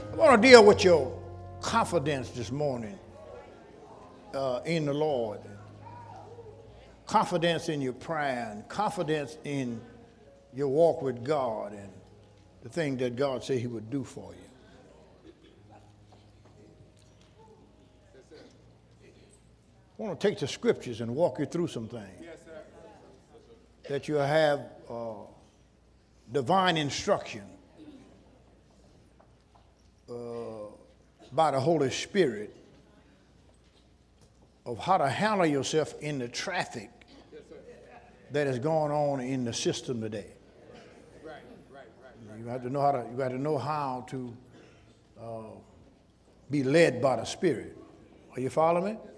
I want to deal with your confidence this morning in the Lord. Confidence in your prayer and confidence in your walk with God and the thing that God said he would do for you. I want to take the scriptures and walk you through some things that you have divine instruction by the Holy Spirit of how to handle yourself in the traffic that is going on in the system today. You have to know how to be led by the Spirit. Are you following me?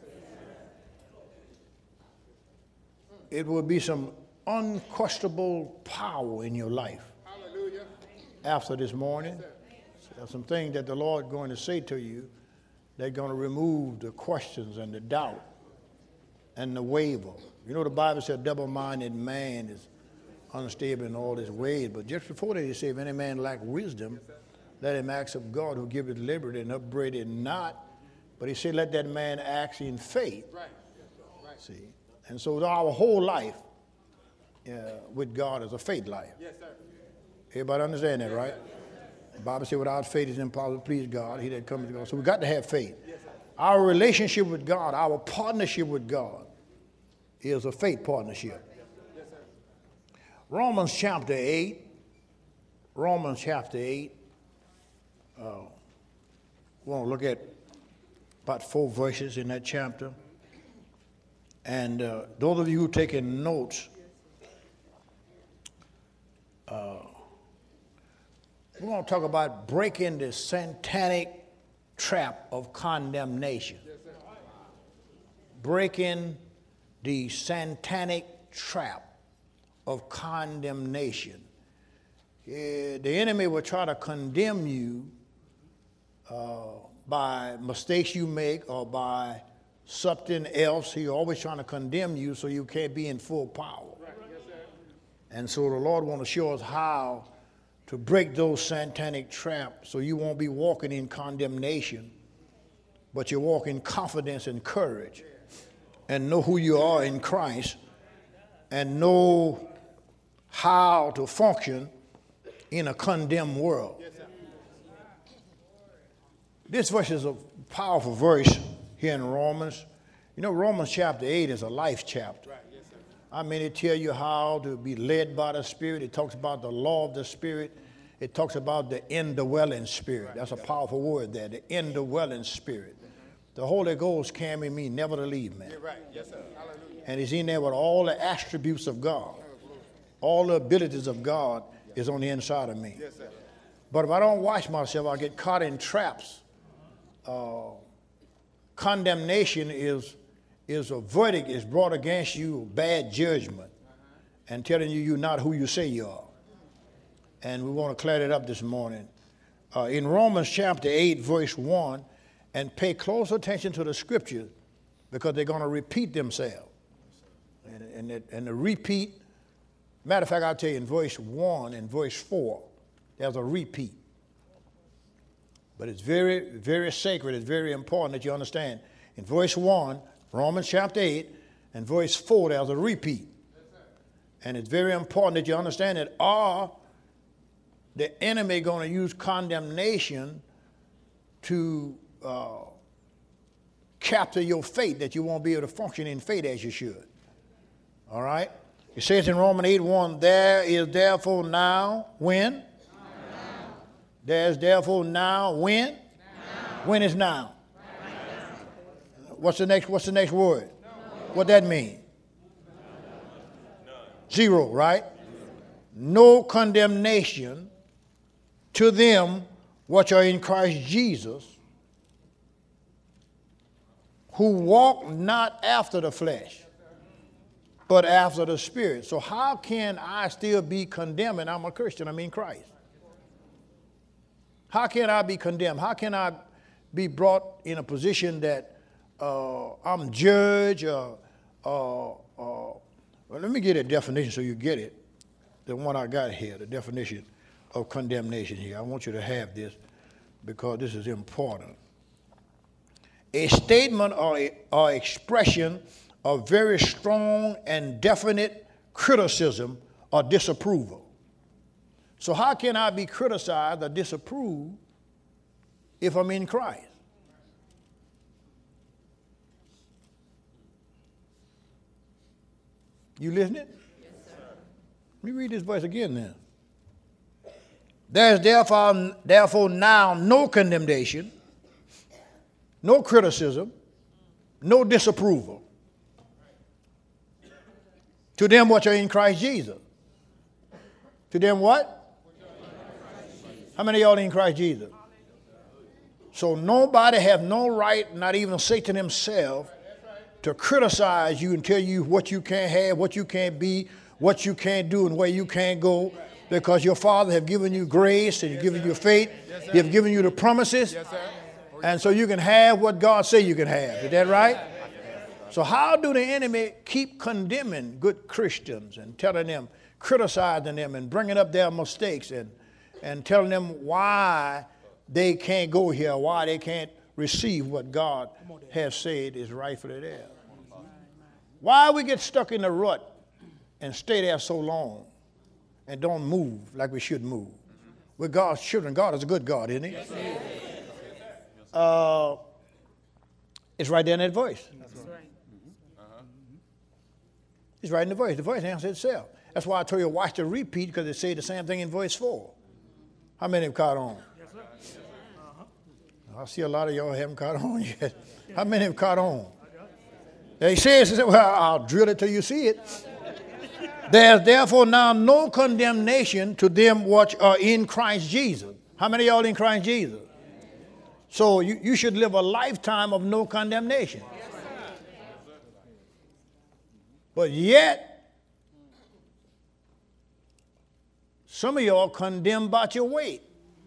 It will be some unquestionable power in your life. Hallelujah. After this morning. There's some things that the Lord is going to say to you. They're going to remove the questions and the doubt and the waver. You know the Bible said double-minded man is unstable in all his ways. But just before that, he said, if any man lack wisdom, let him ask of God who giveth liberty and upbraideth not. But he said, let that man ask in faith. Right. See? And so our whole life with God is a faith life. Yes, sir. Everybody understand that, right? The Bible says without faith it's impossible to please God. He that comes to God. So we got to have faith. Yes, our relationship with God, our partnership with God is a faith partnership. Yes, sir. Romans chapter 8. Romans chapter 8. We want to look at about 4 verses in that chapter. And those of you who are taking notes, we're going to talk about breaking the satanic trap of condemnation. Breaking the satanic trap of condemnation. The enemy will try to condemn you by mistakes you make or by something else. He's always trying to condemn you so you can't be in full power. Right. Yes, sir. And so the Lord wants to show us how to break those satanic traps so you won't be walking in condemnation, but you walk in confidence and courage and know who you are in Christ and know how to function in a condemned world. Yes, sir. This verse is a powerful verse here in Romans. You know, Romans chapter 8 is a life chapter. Right. Yes, sir. I mean, it tells you how to be led by the Spirit. It talks about the law of the Spirit. It talks about the indwelling Spirit. Right. That's a powerful word there, the indwelling Spirit. The Holy Ghost came in me never to leave me. Right. Yes, sir. Hallelujah. And he's in there with all the attributes of God. All the abilities of God is on the inside of me. Yes, sir. But if I don't watch myself, I get caught in traps. Condemnation is a verdict is brought against you, bad judgment, and telling you you're not who you say you are. And we want to clear that up this morning. In Romans chapter 8, verse 1, and pay close attention to the scriptures because they're going to repeat themselves. And the repeat, matter of fact, I'll tell you in verse 1 and verse 4, there's a repeat. But it's very, very sacred. It's very important that you understand. In verse 1, Romans chapter 8, and verse 4, there's a repeat. And it's very important that you understand that the enemy going to use condemnation to capture your faith, that you won't be able to function in faith as you should. All right? It says in Romans 8:1, there is therefore now, when? Now. There's therefore now, when? Now. When is now? Now. What's the next word? No. What that mean? None. 0, right? No condemnation to them which are in Christ Jesus, who walk not after the flesh, but after the Spirit. So how can I still be condemned and I'm a Christian? I'm in Christ. How can I be condemned? How can I be brought in a position that I'm judged? Well, let me get a definition so you get it. The one I got here, the definition of condemnation here. I want you to have this. because this is important. A statement or expression of very strong and definite criticism or disapproval. So how can I be criticized or disapproved if I'm in Christ? You listening? Yes, sir. Let me read this verse again then. There is therefore now no condemnation, no criticism, no disapproval to them which are in Christ Jesus. To them what? How many of y'all in Christ Jesus? So nobody have no right, not even Satan himself, to criticize you and tell you what you can't have, what you can't be, what you can't do, and where you can't go, because your Father have given you grace and given you faith. He have given you the promises. And so you can have what God say you can have. Is that right? So how do the enemy keep condemning good Christians and telling them, criticizing them and bringing up their mistakes and telling them why they can't go here, why they can't receive what God has said is rightfully there? Why we get stuck in the rut and stay there so long and don't move like we should move? We're God's children. God is a good God, isn't he? Yes, it's right there in that voice. That's right. It's right in the voice. The voice answers itself. That's why I told you to watch the repeat, because it say the same thing in verse 4. How many have caught on? Yes, sir. I see a lot of y'all haven't caught on yet. How many have caught on? He says, well, I'll drill it till you see it. There's therefore now no condemnation to them which are in Christ Jesus. How many of y'all in Christ Jesus? So you should live a lifetime of no condemnation. But yet, some of y'all condemn about your weight.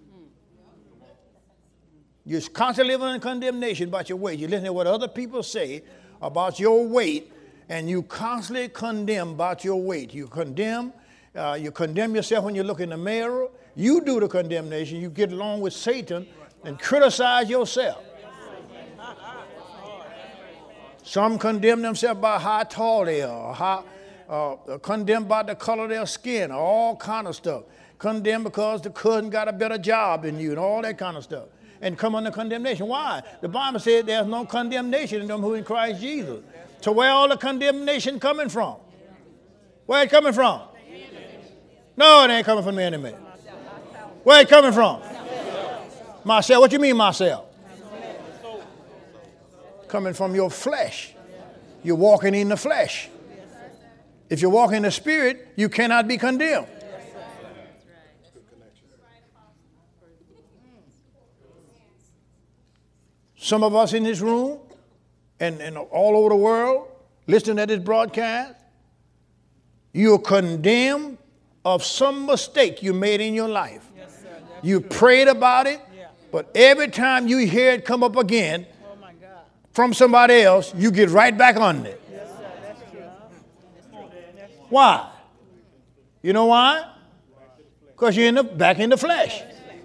You're constantly living in condemnation about your weight. You listen to what other people say about your weight, and you constantly condemn about your weight. You condemn yourself when you look in the mirror. You do the condemnation. You get along with Satan and criticize yourself. Some condemn themselves by how tall they are, condemn by the color of their skin, all kind of stuff. Condemn because the cousin got a better job than you and all that kind of stuff. And come under condemnation. Why? The Bible said there's no condemnation in them who are in Christ Jesus. So where all the condemnation coming from? Where it coming from? No, it ain't coming from the enemy. Where it coming from? Myself. What you mean myself? Coming from your flesh. You're walking in the flesh. If you're walking in the spirit, you cannot be condemned. Some of us in this room and all over the world listening to this broadcast, you're condemned of some mistake you made in your life. Yes, sir. You prayed about it, but every time you hear it come up again from somebody else, you get right back on it. Yes, sir. That's true. Why? You know why? Because you're back in the flesh.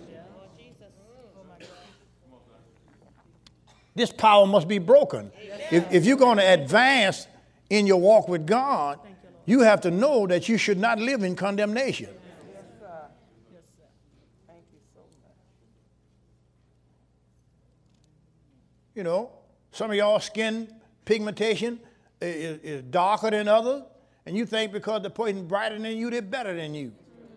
This power must be broken. If you're going to advance in your walk with God, you have to know that you should not live in condemnation. Yes, sir. Yes, sir. Thank you so much. You know, some of y'all skin pigmentation is darker than others, and you think because the person brighter than you, they're better than you.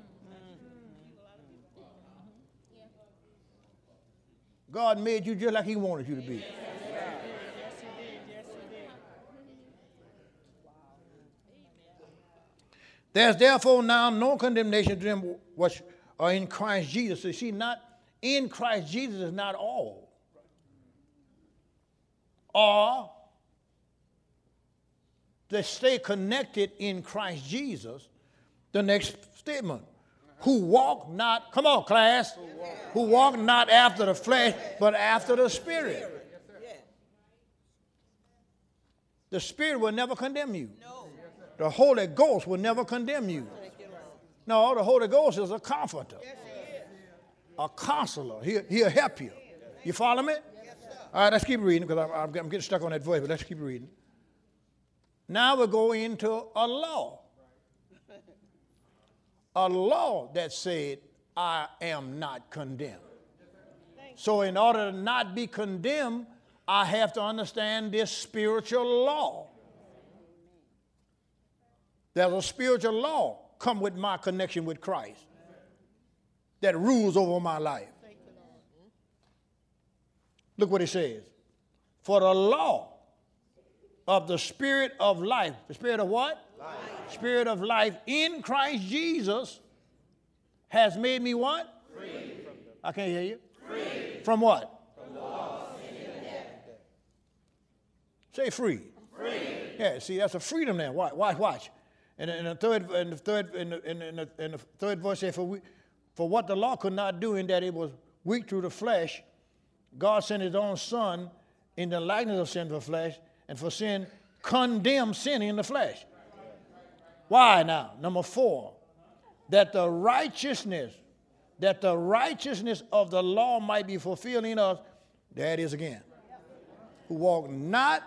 God made you just like he wanted you to be. There's therefore now no condemnation to them which are in Christ Jesus. So you see, not in Christ Jesus is not all. Or they stay connected in Christ Jesus. The next statement. Who walk not, come on class, who walk not after the flesh, but after the Spirit. The Spirit will never condemn you. The Holy Ghost will never condemn you. No, the Holy Ghost is a comforter. A counselor. He'll help you. You follow me? All right, let's keep reading because I'm getting stuck on that voice, but let's keep reading. Now we'll go into a law. A law that said, I am not condemned. So in order to not be condemned, I have to understand this spiritual law. There's a spiritual law come with my connection with Christ that rules over my life. Look what it says. For the law of the Spirit of life. The Spirit of what? Life. Spirit of life in Christ Jesus has made me what? Free. I can't hear you. Free. From what? From the law of sin and death. Say free. Free. Yeah, see, that's a freedom there. Watch. And the third verse says, for what the law could not do in that it was weak through the flesh, God sent his own Son in the likeness of sinful flesh, and for sin, condemned sin in the flesh. Why now? Number 4, that the righteousness of the law might be fulfilled in us. There it is again. Who walk not.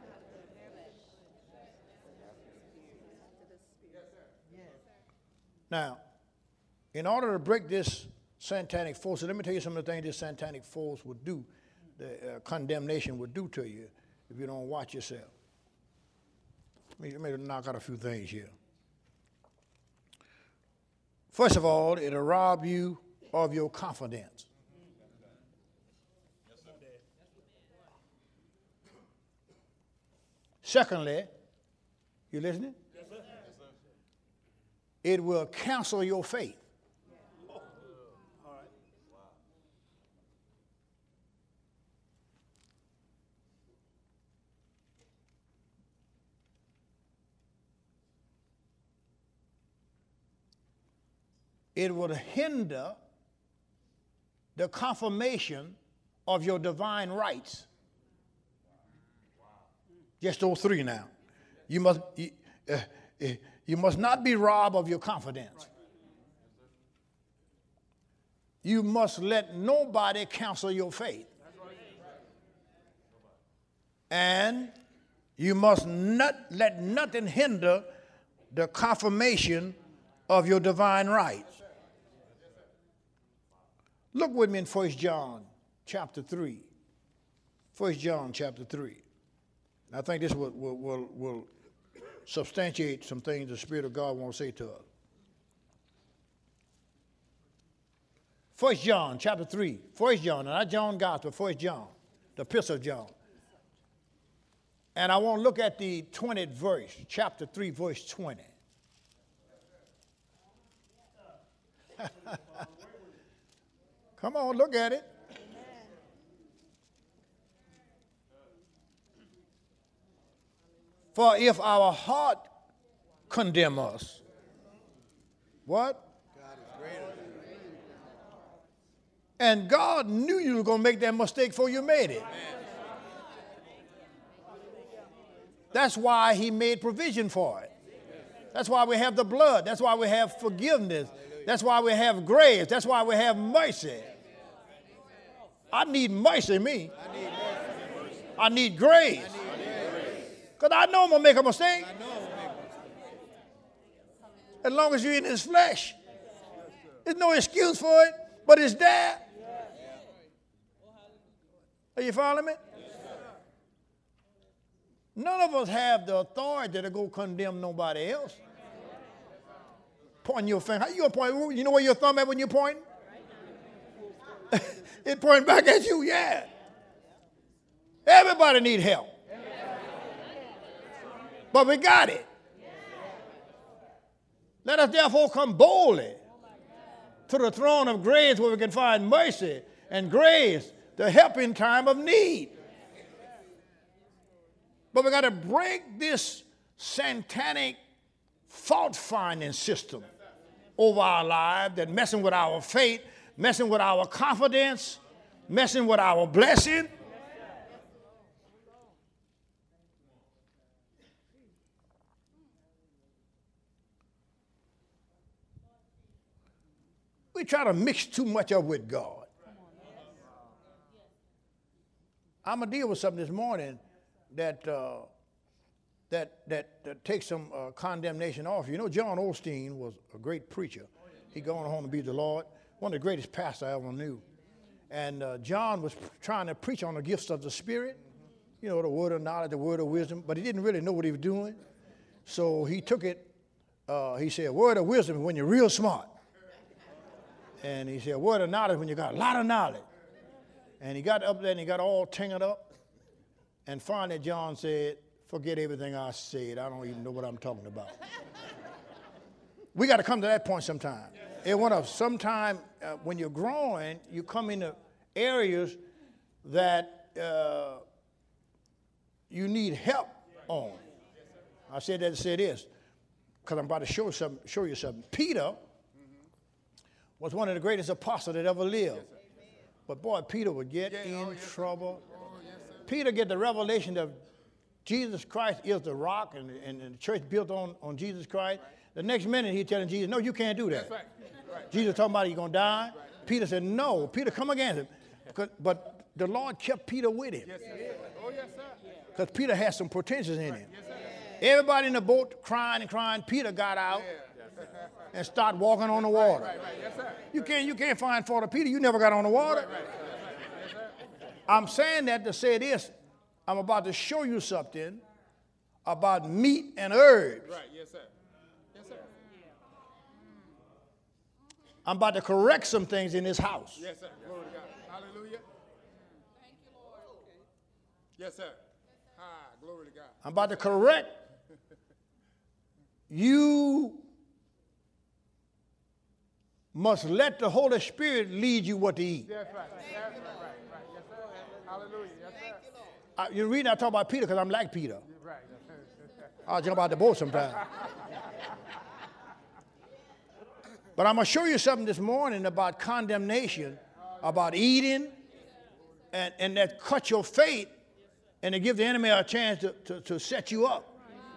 Now, in order to break this satanic force, let me tell you some of the things this satanic force would do, the condemnation would do to you if you don't watch yourself. Let me knock out a few things here. First of all, it'll rob you of your confidence. Secondly, you listening? Yes, sir. It will cancel your faith. It will hinder the confirmation of your divine rights. Just those 3 now. You must not be robbed of your confidence. You must let nobody cancel your faith. And you must not let nothing hinder the confirmation of your divine rights. Look with me in 1 John chapter 3. 1 John chapter 3. I think this will substantiate some things the Spirit of God wants to say to us. 1 John chapter 3. 1 John, not John Gospel, 1 John, the Epistle of John. And I want to look at the 20th verse, chapter 3, verse 20. Come on, look at it. For if our heart condemn us, what? God is greater. And God knew you were going to make that mistake before you made it. That's why he made provision for it. That's why we have the blood. That's why we have forgiveness. That's why we have grace. That's why we have mercy. I need mercy, me. I need grace. Because I know I'm going to make a mistake. As long as you're in his flesh. There's no excuse for it, but it's there. Are you following me? None of us have the authority to go condemn nobody else. Pointing your finger. How you going to point? You know where your thumb at when you're pointing? It pointing back at you, yeah. Everybody need help. But we got it. Let us therefore come boldly to the throne of grace where we can find mercy and grace to help in time of need. But we got to break this satanic fault-finding system over our lives that's messing with our faith, messing with our confidence, messing with our blessing. We try to mix too much up with God. I'm going to deal with something this morning that takes some condemnation off. You know, John Osteen was a great preacher. He gone home to be with the Lord. One of the greatest pastors I ever knew. And John was trying to preach on the gifts of the Spirit. You know, the word of knowledge, the word of wisdom. But he didn't really know what he was doing. So he took it. He said, word of wisdom is when you're real smart. And he said, word of knowledge when you got a lot of knowledge. And he got up there and he got all tangled up. And finally John said, forget everything I said. I don't even know what I'm talking about. We got to come to that point sometime. Sometime when you're growing, you come into areas that you need help on. I said that to say this, because I'm about to show you something. Peter was one of the greatest apostles that ever lived. But boy, Peter would get in trouble. Peter get the revelation that Jesus Christ is the rock and the church built on Jesus Christ. The next minute he's telling Jesus, no, you can't do that. Jesus talking about you're going to die. Peter said, no. Peter come against him. But the Lord kept Peter with him. Because Peter had some potentials in him. Everybody in the boat crying and crying. Peter got out and started walking on the water. You can't find fault of Peter. You never got on the water. I'm saying that to say this. I'm about to show you something about meat and herbs. Right, yes, sir. Yes, sir. I'm about to correct some things in this house. Yes, sir. Glory to God. Hallelujah. Thank you, Lord. Yes, sir. Glory to God. I'm about to correct. You must let the Holy Spirit lead you what to eat. That's right. That's right. Yes, sir. Hallelujah. Yes, sir. You read I talk about Peter because I'm like Peter. Right. I'll jump out the boat sometime. But I'm going to show you something this morning about condemnation, about eating, and that cut your faith and to give the enemy a chance to set you up.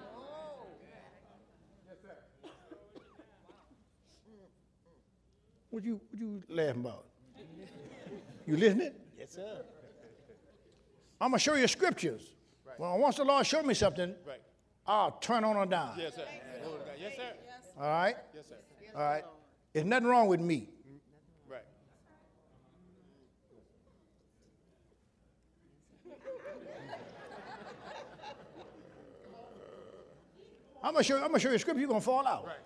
What you laughing about? You listening? Yes, sir. I'm going to show you scriptures. Right. Well, once the Lord showed me something, I'll turn on or down. Yes, sir. Yes, sir. All right? Yes, sir. All right? There's nothing wrong with meat. Right. I'm gonna show you a scripture, you're gonna fall out. Right.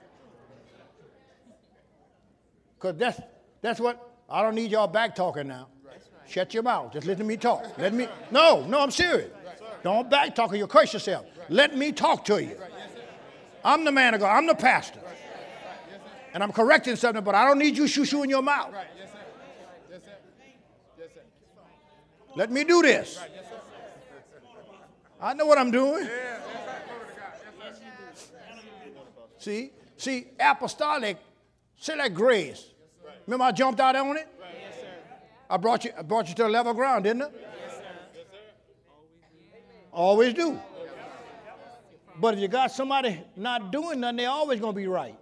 Because that's what, I don't need y'all back talking now. Right. Shut your mouth. Just let me talk. No, I'm serious. Right. Don't back talk or you'll curse yourself. Right. Let me talk to you. Right. Yes, I'm the man of God. I'm the pastor. Right. Yes, and I'm correcting something, but I don't need you shoo-shoo in your mouth. Right. Yes, sir. Yes, sir. Yes, sir. Let me do this. Right. Yes, sir. I know what I'm doing. Yeah, yes, sir. See, apostolic, say like grace. Right. Remember I jumped out on it? Right. Yes, sir. I brought you to the level ground, didn't I? Yes, sir. Yes, sir. Always do. But if you got somebody not doing nothing, they're always going to be right.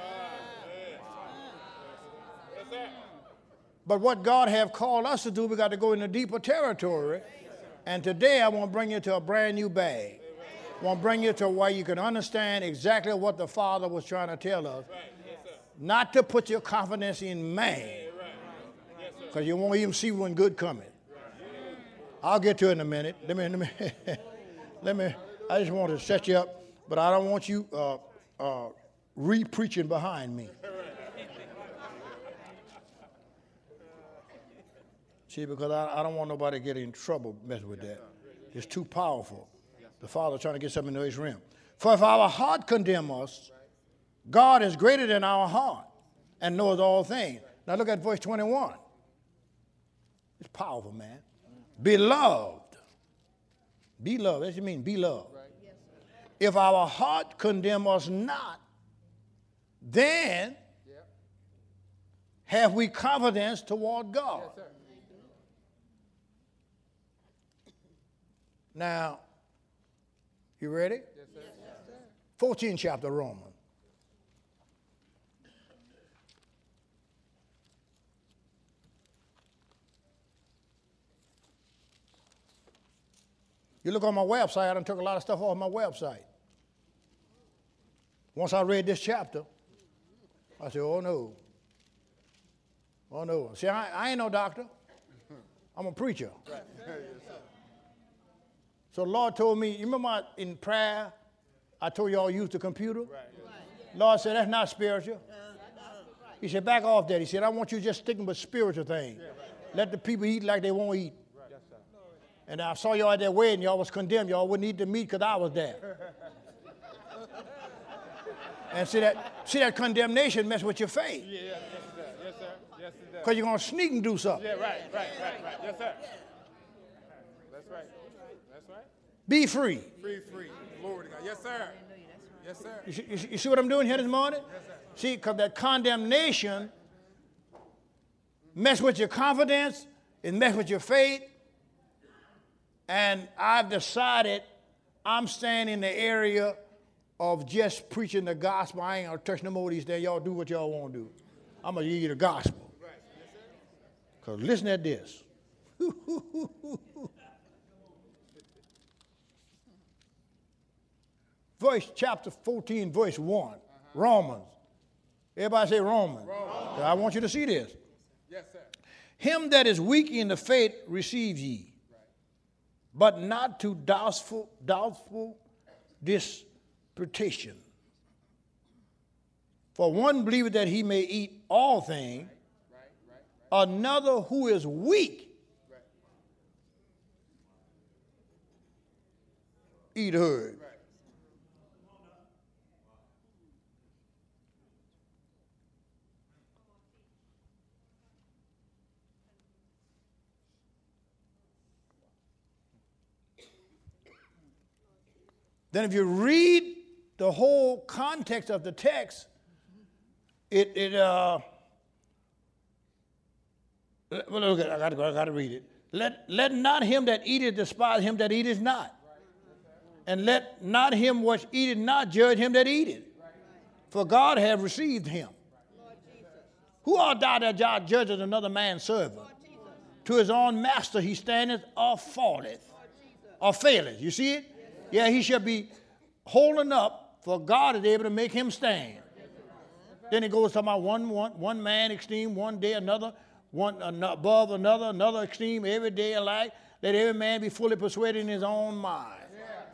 But what God have called us to do, we got to go into deeper territory. And today I want to bring you to a brand new bag. I want to bring you to where you can understand exactly what the Father was trying to tell us. Not to put your confidence in man. Because you won't even see when good coming. I'll get to it in a minute. Let me. I just want to set you up, but I don't want you re-preaching behind me. See, because I don't want nobody to get in trouble messing with that. It's too powerful. The Father trying to get something into his realm. For if our heart condemn us, God is greater than our heart and knows all things. Now look at verse 21. It's powerful, man. Beloved. Beloved. That's what it means, beloved. If our heart condemn us not, then have we confidence toward God. Yes, now, you ready? Yes, sir. 14th chapter of Romans. You look on my website, I done took a lot of stuff off my website. Once I read this chapter, I said, oh no. Oh no. See, I ain't no doctor. I'm a preacher. Right. So the Lord told me, you remember in prayer, I told you all use the computer? Right. Lord said, that's not spiritual. He said, back off that. He said, I want you just sticking with spiritual things. Yeah, right. Let the people eat like they won't eat. Right. Yes, and I saw y'all at that wedding. Y'all was condemned. Y'all wouldn't eat the meat because I was there. And see that condemnation mess with your faith. Yeah, yes, it does. Yes, sir. Yes, it does. Because you're going to sneak and do something. Yeah, right. Yes, sir. That's right. That's right. Be free. Free. Glory to God. Yes, sir. Yes, sir. You see what I'm doing here this morning? Yes, sir. See, because that condemnation mess with your confidence, it mess with your faith. And I've decided I'm staying in the area of just preaching the gospel. I ain't going to touch no more of these things. Y'all do what y'all want to do. I'm going to give you the gospel. Because listen at this. Chapter 14, verse 1. Romans. Everybody say Romans. I want you to see this. Yes, sir. Him that is weak in the faith receive ye, but not to doubtful disputation. For one believeth that he may eat all things, another who is weak eat herd. Then if you read the whole context of the text, well, look at it. I got to read it. Let not him that eateth despise him that eateth not. And let not him which eateth not judge him that eateth. For God hath received him. Who art thou that judgest another man's servant? To his own master he standeth or falleth or faileth. You see it? Yeah, he shall be holding up, for God is able to make him stand. Then it goes to about one man esteem one day, another, one above another esteem every day alike. Let every man be fully persuaded in his own mind.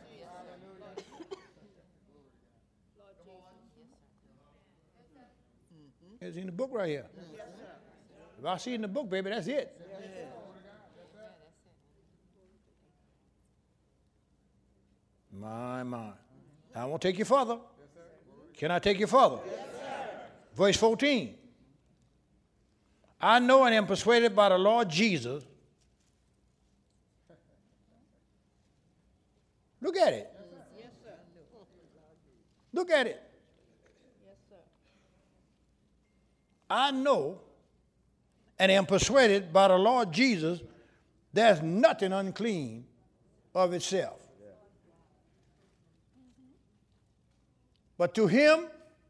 It's in the book right here. If I see it in the book, baby, that's it. My. I won't take you further. Can I take you further? Verse 14. I know and am persuaded by the Lord Jesus. Look at it. Look at it. I know and am persuaded by the Lord Jesus there's nothing unclean of itself. But to him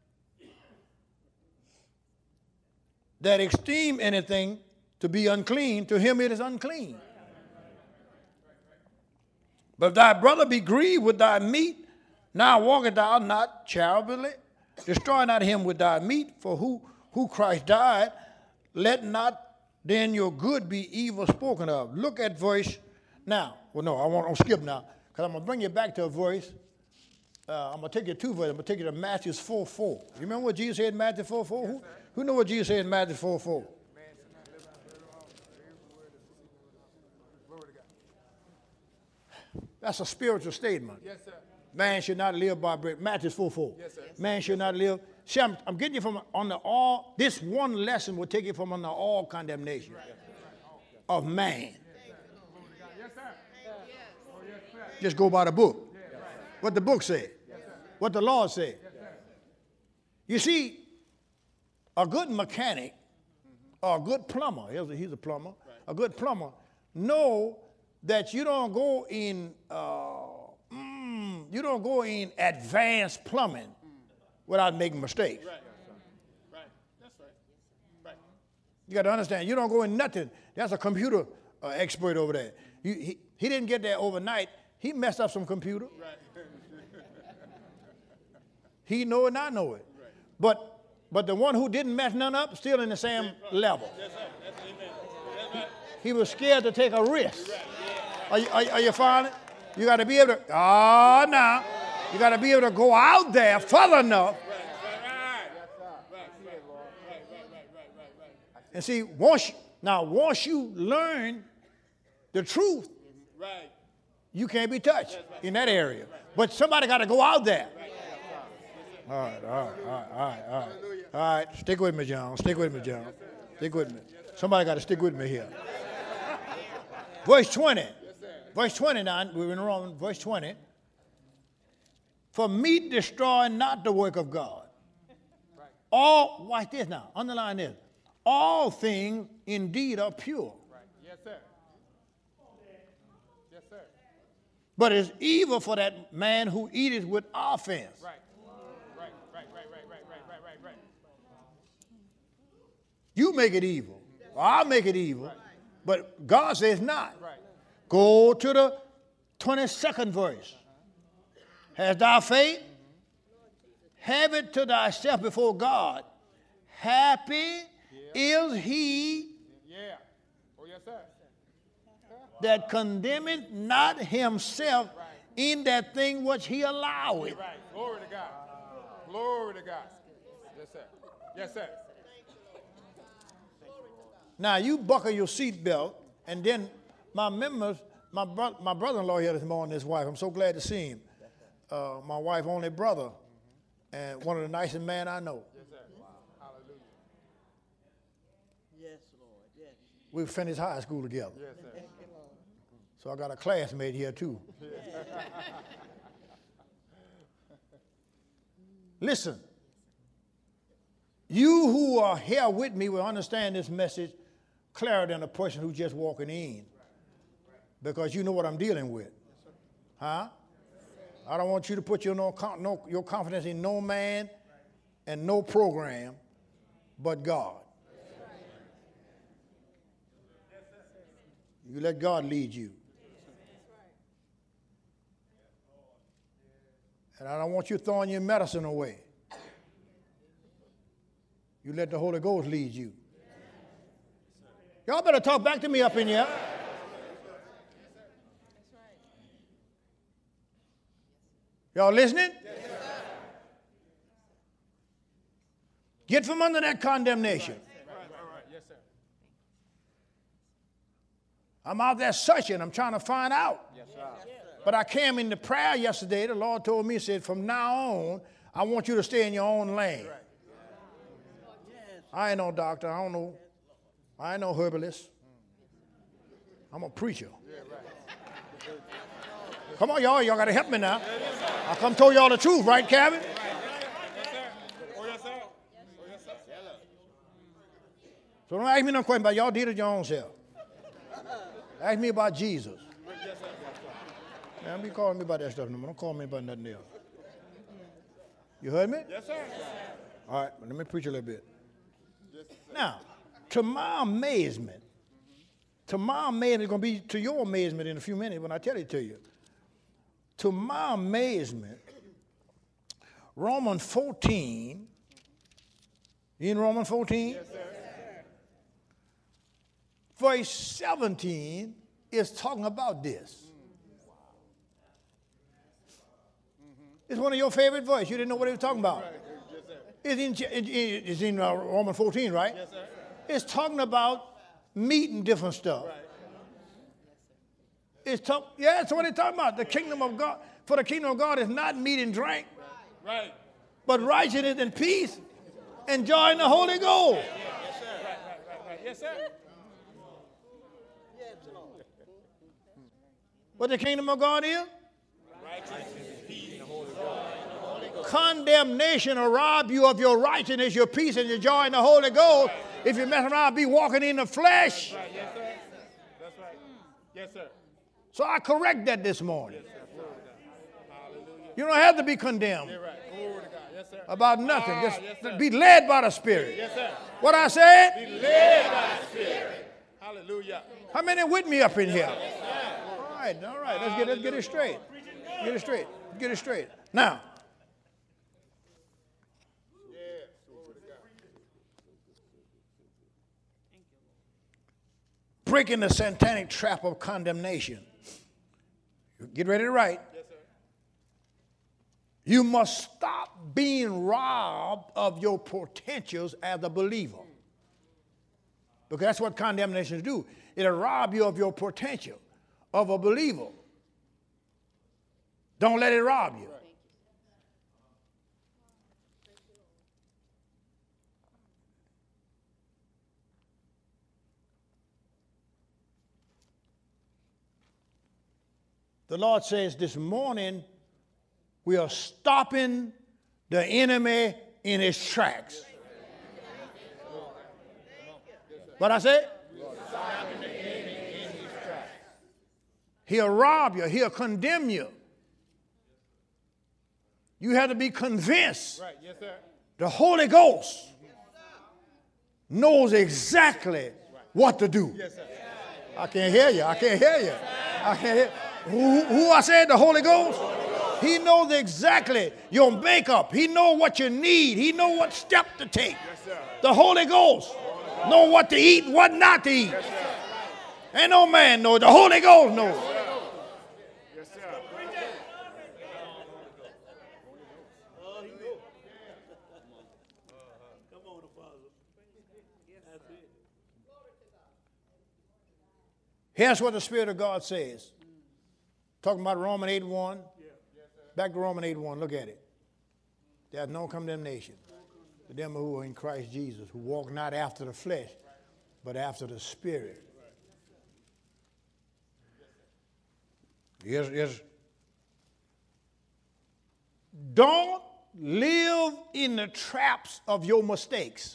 that esteem anything to be unclean, to him it is unclean. But if thy brother be grieved with thy meat, now walkest thou not charitably, destroy not him with thy meat, for who Christ died, let not then your good be evil spoken of. Look at verse now. Well, no, I'm going to skip now, because I'm going to bring you back to a verse. I'm going to take you to two verses. I'm going to take you to Matthew 4:4. You remember what Jesus said in Matthew 4:4? Who know what Jesus said in Matthew 4:4? That's a spiritual statement. Yes, sir. Man should not live by bread. Matthew 4:4. Yes, sir. Man should not live. See, I'm getting you from on the all. This one lesson will take you from under all condemnation of man. Yes, sir. Just go by the book. What the book said. What the Lord said. You see, a good mechanic or a good plumber, he's a plumber, a good plumber, know that you don't go in advanced plumbing without making mistakes. Right. That's right. You got to understand, you don't go in nothing. That's a computer expert over there. He didn't get there overnight. He messed up some computer. Right. He know it and I know it. Right. But the one who didn't mess none up, still in the same level. Yes, sir. That's amen. That's right. He was scared to take a risk. Right. Yeah. Are you following? You got to be able to, now. You got to be able to go out there further enough. And see, once you learn the truth, Right. you can't be touched in that area. But somebody got to go out there. All right. Stick with me, John. Stick with me. Somebody got to stick with me here. Verse 20. Verse 29, we're in Romans, verse 20. For meat destroy not the work of God. Watch this now, underline this. All things indeed are pure. Right. Yes, sir. Yes, sir. But it's evil for that man who eateth with offense. Right. Right. You make it evil. Or I'll make it evil. But God says not. Right. Go to the 22nd verse. Hast thou faith? Have it to thyself before God. Happy is he Yeah. Oh, yes, sir. that condemneth not himself in that thing which he alloweth. Right. Glory to God. Glory to God. Yes, sir. Yes, sir. Now you buckle your seatbelt, and then my brother-in-law here this morning, his wife, I'm so glad to see him. My wife's only brother, and one of the nicest men I know. Yes, sir. Wow. Hallelujah. Yes, Lord. Yes. We finished high school together. Yes, sir. So I got a classmate here too. Listen, you who are here with me will understand this message clearer than a person who's just walking in, because you know what I'm dealing with. Huh? I don't want you to put your confidence in no man and no program but God. You let God lead you. And I don't want you throwing your medicine away. You let the Holy Ghost lead you. Y'all better talk back to me up in here. Y'all listening? Get from under that condemnation. Right. Yes, sir. I'm out there searching. I'm trying to find out. Yes, sir. But I came into prayer yesterday. The Lord told me, he said, from now on, I want you to stay in your own lane. I ain't no doctor. I don't know. I ain't no herbalist. I'm a preacher. Come on, y'all. Y'all got to help me now. I come told y'all the truth, right, Kevin? Yes, sir. Oh, yes, sir. Oh, yes, sir. So don't ask me no question about y'all did it your own self. Ask me about Jesus. Man, don't be calling me about that stuff no more. Don't call me about nothing else. You heard me? Yes, sir. All right, let me preach a little bit. Now, to my amazement is going to be to your amazement in a few minutes when I tell it to you. To my amazement, Romans 14, you in Romans 14? Yes, sir. Verse 17 is talking about this. It's one of your favorite verses. You didn't know what he was talking about. It's in Romans 14, right? Yes, sir. It's talking about meat and different stuff. That's what it's talking about. The kingdom of God. For the kingdom of God is not meat and drink, Right. but righteousness and peace and joy in the Holy Ghost. Yes, sir. Right. Yes, sir. Yes, Lord. What the kingdom of God is? Righteousness, peace, and Holy Condemnation will rob you of your righteousness, your peace, and your joy in the Holy Ghost. If you mess around, be walking in the flesh. Right. Yes, sir. That's right. Yes, sir. So I correct that this morning. Hallelujah. You don't have to be condemned You're right. Glory to God. Yes, sir. about nothing. Just yes, sir. be led by the Spirit. Yes, sir. What I said? Be led by the Spirit. Hallelujah. How many with me up in here? right, all right. Let's get it straight. Get it straight. Get it straight. Now, breaking the satanic trap of condemnation. Get ready to write. Yes, sir. You must stop being robbed of your potentials as a believer. Because that's what condemnations do. It'll rob you of your potential of a believer. Don't let it rob you. The Lord says this morning we are stopping the enemy in his tracks. What I say? He'll rob you. He'll condemn you. You have to be convinced. Right. Yes, sir. The Holy Ghost knows exactly what to do. Yes, sir. I can't hear you. I can't hear you. I can't hear. Who I said? The Holy Ghost? He knows exactly your makeup. He knows what you need. He knows what step to take. Yes, sir. The Holy Ghost knows what to eat and what not to eat. Yes, sir. Ain't no man knows. The Holy Ghost knows. Yes, sir. Here's what the Spirit of God says. Talking about Romans 8:1. Back to Romans 8:1. Look at it. There's no condemnation to them who are in Christ Jesus, who walk not after the flesh, but after the Spirit. Yes. Don't live in the traps of your mistakes.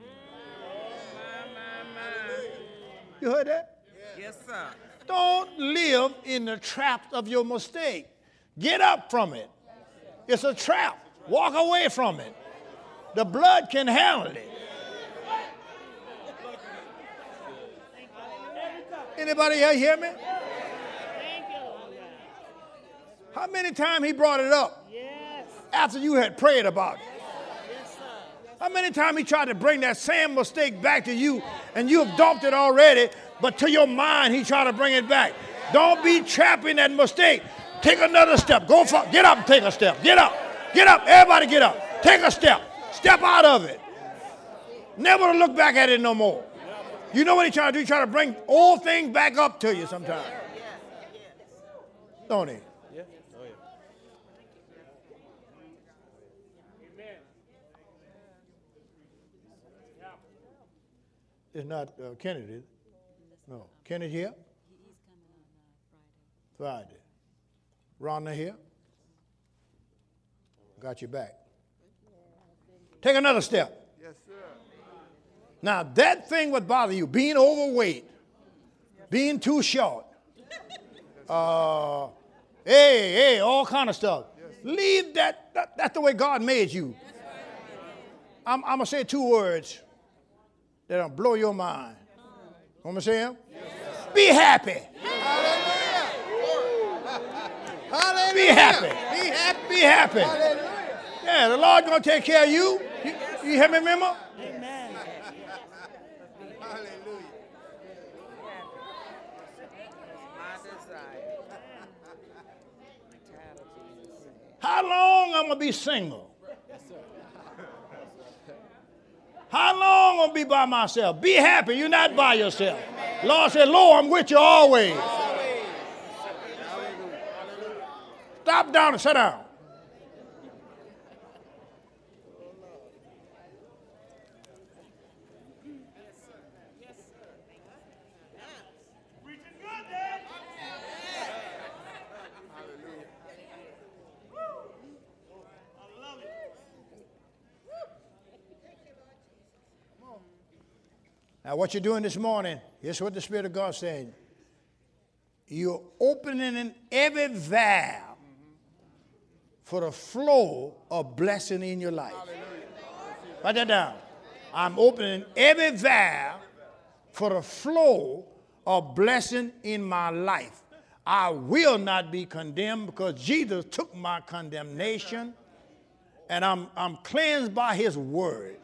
You heard that? Yes, sir. Don't live in the traps of your mistake. Get up from it. It's a trap. Walk away from it. The blood can handle it. Anybody here hear me? How many times he brought it up after you had prayed about it? How many times he tried to bring that same mistake back to you and you have dumped it already, but to your mind he tried to bring it back. Don't be trapped in that mistake. Take another step. Get up and take a step. Get up. Get up. Everybody get up. Take a step. Step out of it. Never to look back at it no more. You know what he trying to do? He trying to bring old things back up to you sometimes. Don't he? Yeah. Oh, yeah. It's not Kennedy, is it? No. Kennedy here? He's coming on Friday. Rhonda here? Got your back. Take another step. Yes, sir. Now, that thing would bother you, being overweight, being too short, all kind of stuff. Leave that. That's the way God made you. I'm going to say two words that'll blow your mind. Want me to say them? Be happy. Hallelujah. Be happy. Be happy. Be happy. Hallelujah. Yeah, the Lord going to take care of you. You hear me, remember? Amen. Hallelujah. My desire. How long I'm going to be single? How long I'm going to be by myself? Be happy. You're not by yourself. Lord said, Lord, I'm with you always. Stop down and sit down. Now, what you're doing this morning, here's what the Spirit of God said. You're opening every valve for the flow of blessing in your life. Write that down. I'm opening every valve for the flow of blessing in my life. I will not be condemned because Jesus took my condemnation, and I'm cleansed by his word.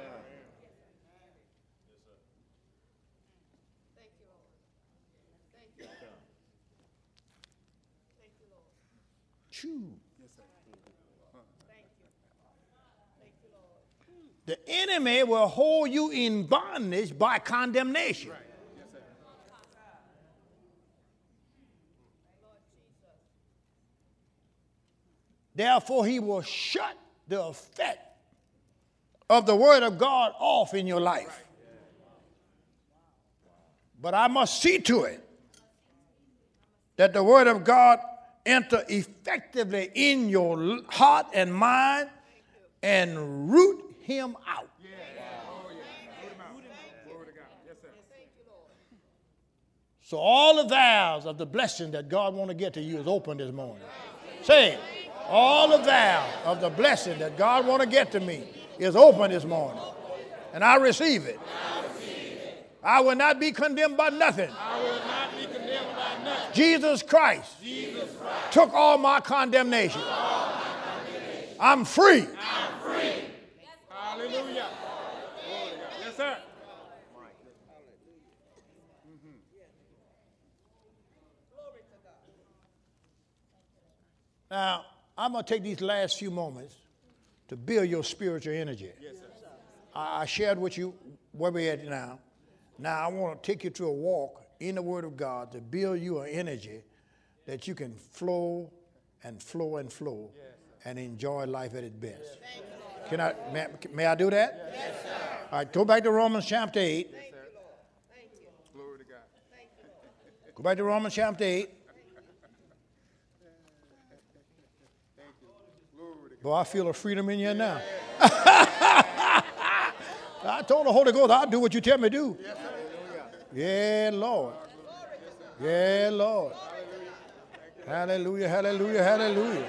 Chew. The enemy will hold you in bondage by condemnation. Therefore, he will shut the effect of the word of God off in your life. But I must see to it that the word of God enter effectively in your heart and mind and root him out. So all the valves of the blessing that God wants to get to you is open this morning. Say it. All the valves of the blessing that God wants to get to me is open this morning. And I receive it. I will not be condemned by nothing. Jesus Christ took all my condemnation. I'm free. Hallelujah. Yes, sir. Now, I'm going to take these last few moments to build your spiritual energy. Yes, sir. I shared with you where we're at now. Now, I want to take you to a walk in the Word of God to build you an energy that you can flow and flow and flow and enjoy life at its best. Can I? May I do that? Yes, sir. All right, go back to Romans chapter 8. Yes, sir. Glory to God. Go back to Romans chapter 8. Boy, I feel a freedom in you now. I told the Holy Ghost, I'll do what you tell me to do. Yeah, Lord. Yeah, Lord. Hallelujah, hallelujah, hallelujah.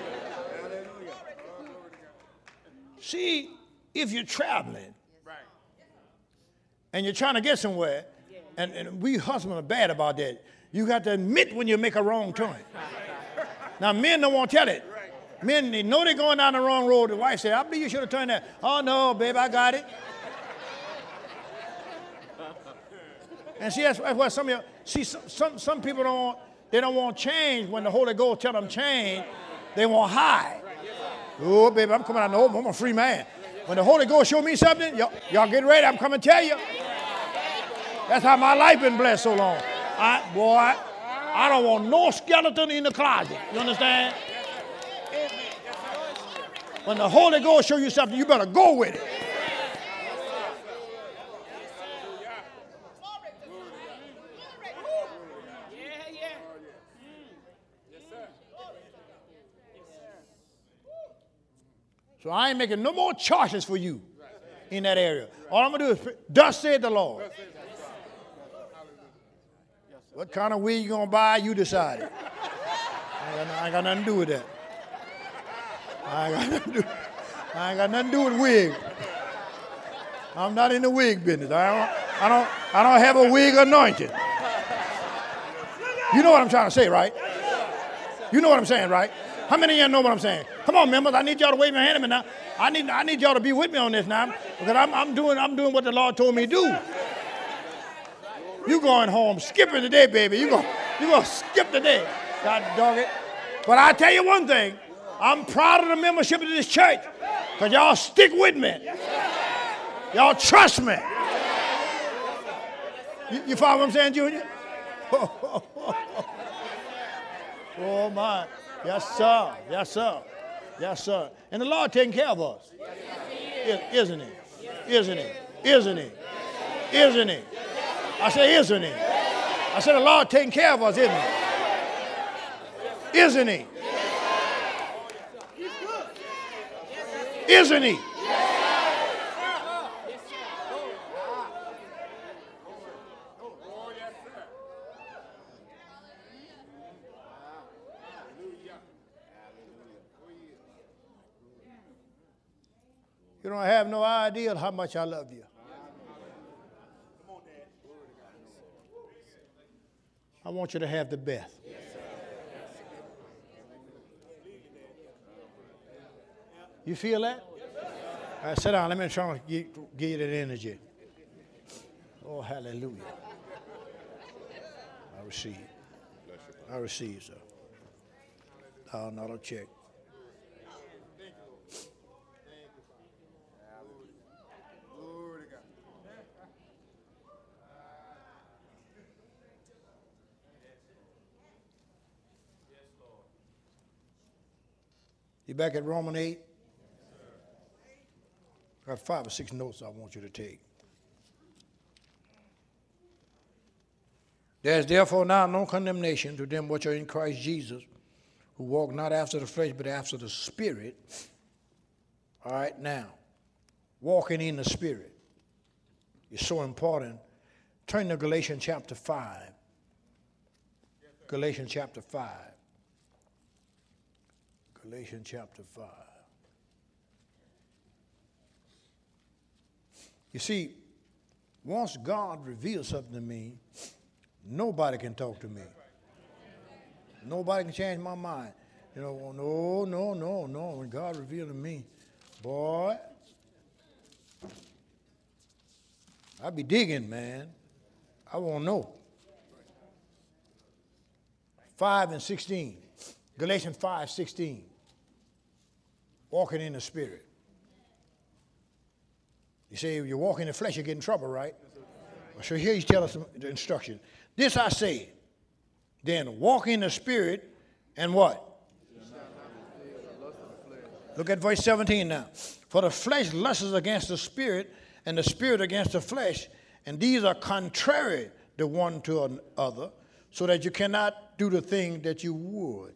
See, if you're traveling and you're trying to get somewhere, and we husbands are bad about that, you got to admit when you make a wrong turn. Now, men don't want to tell it. Men, they know they're going down the wrong road. The wife said, I believe you should have turned that. Oh, no, babe, I got it. And see, that's what some of you, see, some people don't want change. When the Holy Ghost tell them change, they want hide. Oh, baby, I'm coming out of the open. I'm a free man. When the Holy Ghost show me something, y'all get ready. I'm coming to tell you. That's how my life been blessed so long. I don't want no skeleton in the closet. You understand? When the Holy Ghost show you something, you better go with it. So I ain't making no more charges for you in that area. All I'm going to do is, thus said the Lord. What kind of wig you going to buy, you decide it. I ain't got nothing to do with that. I ain't got nothing to do with wig. I'm not in the wig business. I don't have a wig anointing. You know what I'm trying to say, right? You know what I'm saying, right? How many of y'all know what I'm saying? Come on, members. I need y'all to wave your hand at me now. I need y'all to be with me on this now, because I'm doing what the Lord told me to do. You going home skipping today, baby. You gonna skip today. God dog it. But I tell you one thing. I'm proud of the membership of this church, because y'all stick with me. Y'all trust me. You follow what I'm saying, Junior? Oh, my. Yes, sir. Yes, sir. Yes, sir. And the Lord taking care of us. Isn't he? Isn't he? Isn't he? Isn't he? I said, isn't he? I said, the Lord taking care of us, isn't he? Isn't he? Isn't he? You don't have no idea how much I love you. I want you to have the best. You feel that? All right, sit down. Let me try to give you that energy. Oh, hallelujah. I receive. I receive, sir. Oh, not a check. Glory to God. You back at Romans 8? I got 5 or 6 notes I want you to take. There is therefore now no condemnation to them which are in Christ Jesus, who walk not after the flesh, but after the Spirit. All right, now, walking in the Spirit is so important. Turn to Galatians chapter 5. Galatians chapter 5. Galatians chapter 5. You see, once God reveals something to me, nobody can talk to me. Nobody can change my mind. You know, no. When God revealed to me, boy, I be digging, man. I want to know. 5 and 16. Galatians 5:16. Walking in the Spirit. You say, if you walk in the flesh, you get in trouble, right? So here he's telling us the instruction. This I say, then walk in the Spirit and what? Look at verse 17 now. For the flesh lusts against the Spirit, and the Spirit against the flesh, and these are contrary the one to another, so that you cannot do the thing that you would.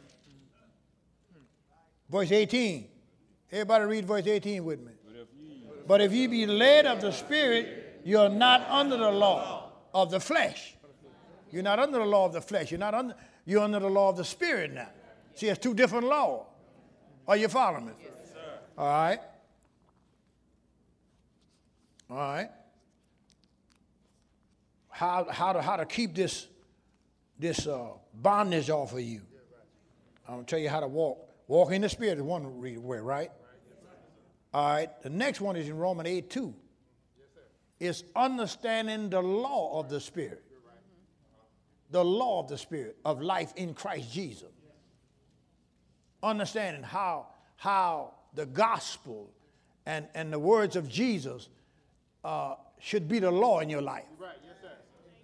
Verse 18. Everybody read verse 18 with me. But if ye be led of the Spirit, you are not under the law of the flesh. You're not under the law of the flesh. You're under the law of the Spirit now. See, it's 2 different laws. Are you following me? Yes, sir. All right. All right. How to keep this bondage off of you? I'm gonna tell you how to walk. Walk in the Spirit is one way, right? All right. The next one is in Romans 8:2. It's understanding the law of the Spirit. The law of the Spirit of life in Christ Jesus. Understanding how the gospel and the words of Jesus should be the law in your life. Right, yes, sir.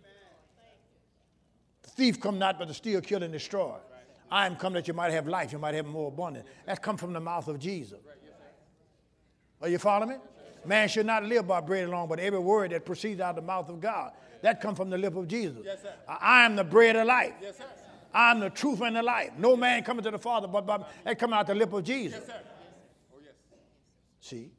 The thief come not but to steal, kill, and destroy. I am come that you might have life, you might have more abundant. That come from the mouth of Jesus. Are you following me? Man should not live by bread alone, but every word that proceeds out of the mouth of God. That comes from the lip of Jesus. Yes, sir. I am the bread of life. Yes, sir. I am the truth and the life. No man coming to the Father but by that come out the lip of Jesus. Yes, sir. Oh, yes. See?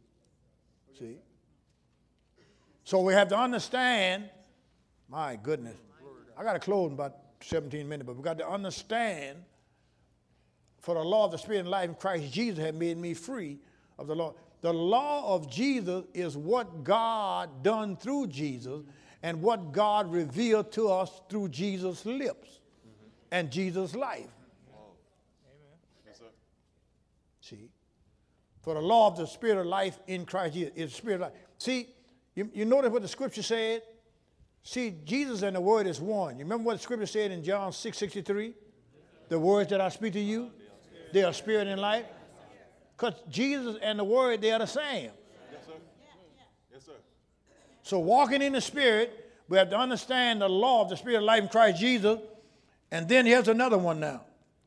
So we have to understand, my goodness, I got to close in about 17 minutes, but we got to understand, for the law of the Spirit and life in Christ Jesus had made me free of the law. The law of Jesus is what God done through Jesus and what God revealed to us through Jesus' lips and Jesus' life. Amen. Yes, sir. See? For the law of the Spirit of life in Christ Jesus is Spirit of life. See, you notice what the Scripture said? See, Jesus and the Word is one. You remember what the Scripture said in John 6:63? The words that I speak to you, they are spirit and life. Because Jesus and the Word, they are the same. Yes, sir. Yes, sir. So walking in the Spirit, we have to understand the law of the Spirit of life in Christ Jesus. And then here's another one now.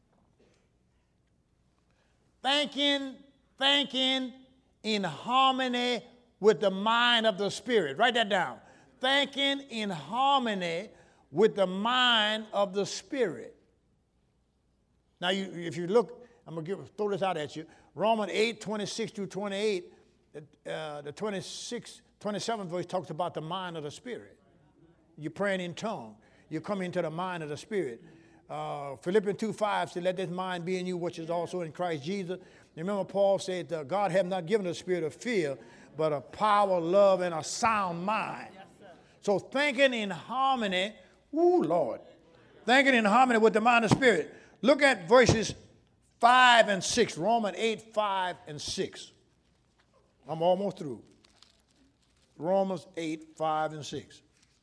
Thinking in harmony with the mind of the Spirit. Write that down. Thinking in harmony with the mind of the Spirit. Now, if you look, I'm going to throw this out at you. Romans 8:26-28, the 27th verse talks about the mind of the Spirit. You're praying in tongue. You come into the mind of the Spirit. Philippians 2:5 said, let this mind be in you, which is also in Christ Jesus. Remember, Paul said, God hath not given us a spirit of fear, but a power, love, and a sound mind. Yes, so thinking in harmony, Lord, thinking in harmony with the mind of the Spirit. Look at verses 5 and 6. Romans 8, 5 and 6. I'm almost through. Romans 8, 5 and 6.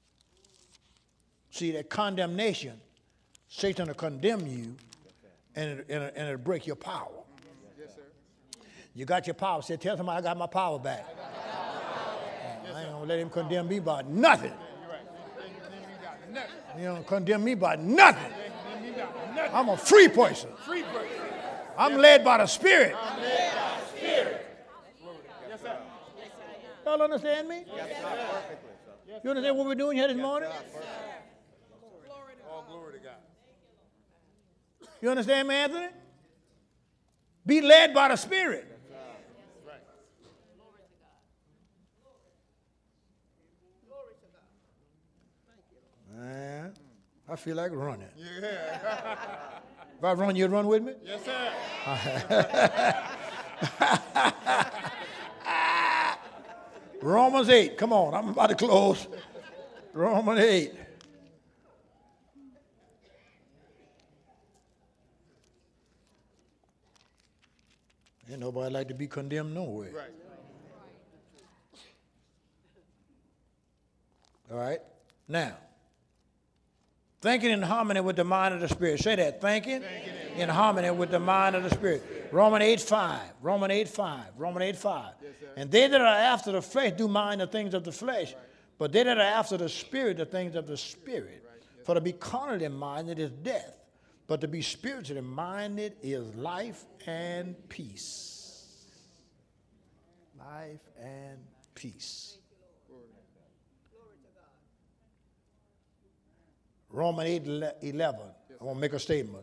See, that condemnation, Satan will condemn you, and it'll break your power. Yes, sir. You got your power. Say, tell somebody I got my power back. I ain't going to let him condemn me by nothing. You're right. Then you got nothing. He don't condemn me by nothing. Then you got nothing. I'm a free person. Free person. I'm led by the Spirit. I'm led by the Spirit. Yes, sir. Y'all understand me? You understand what we're doing here this morning? All glory to God. You understand me, Anthony? Be led by the Spirit. Right. Man, I feel like running. Yeah. If I run, you'd run with me? Yes, sir. Romans 8. Come on, I'm about to close. Romans 8. Ain't nobody like to be condemned nowhere. Right. All right? Now, thinking in harmony with the mind of the Spirit. Say that. Thinking in harmony with the mind of the Spirit. Romans 8, 5. Romans 8, 5. Romans 8, 5. Yes, sir. And they that are after the flesh do mind the things of the flesh, but they that are after the Spirit, the things of the Spirit. For to be carnally minded is death, but to be spiritually minded is life and peace. Life and peace. Romans 8, 11. I want to make a statement.